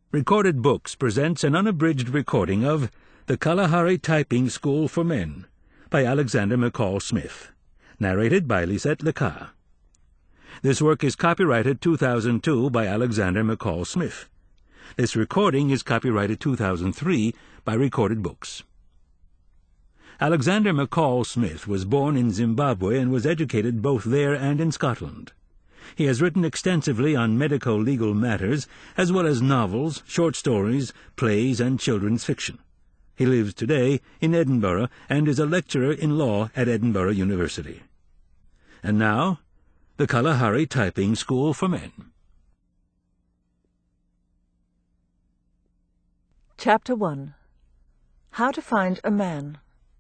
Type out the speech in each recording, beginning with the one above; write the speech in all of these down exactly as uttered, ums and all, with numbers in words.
Recorded Books presents an unabridged recording of The Kalahari Typing School for Men by Alexander McCall Smith, narrated by Lisette Lecar. This work is copyrighted two thousand two by Alexander McCall Smith. This recording is copyrighted two thousand three by Recorded Books. Alexander McCall Smith was born in Zimbabwe and was educated both there and in Scotland. He has written extensively on medico-legal matters, as well as novels, short stories, plays, and children's fiction. He lives today in Edinburgh and is a lecturer in law at Edinburgh University. And now, the Kalahari Typing School for Men. Chapter one. How to Find a Man.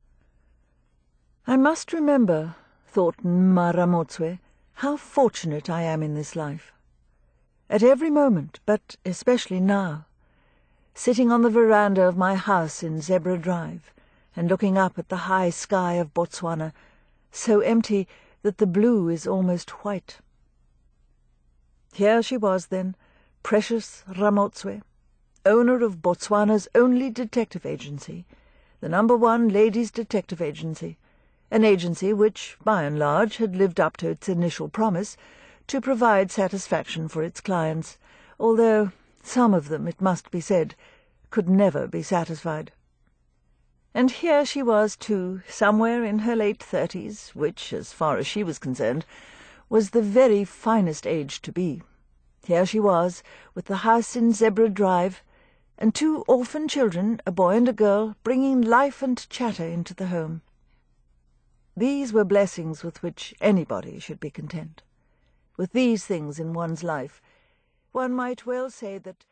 I must remember, thought Maramotswe, how fortunate I am in this life. At every moment, but especially now, sitting on the veranda of my house in Zebra Drive and looking up at the high sky of Botswana, so empty that the blue is almost white. Here she was then, Precious Ramotswe, owner of Botswana's only detective agency, the number one ladies' detective agency, an agency which, by and large, had lived up to its initial promise to provide satisfaction for its clients, although some of them, it must be said, could never be satisfied. And here she was, too, somewhere in her late thirties, which, as far as she was concerned, was the very finest age to be. Here she was, with the house in Zebra Drive, and two orphan children, a boy and a girl, bringing life and chatter into the home. These were blessings with which anybody should be content. With these things in one's life, one might well say that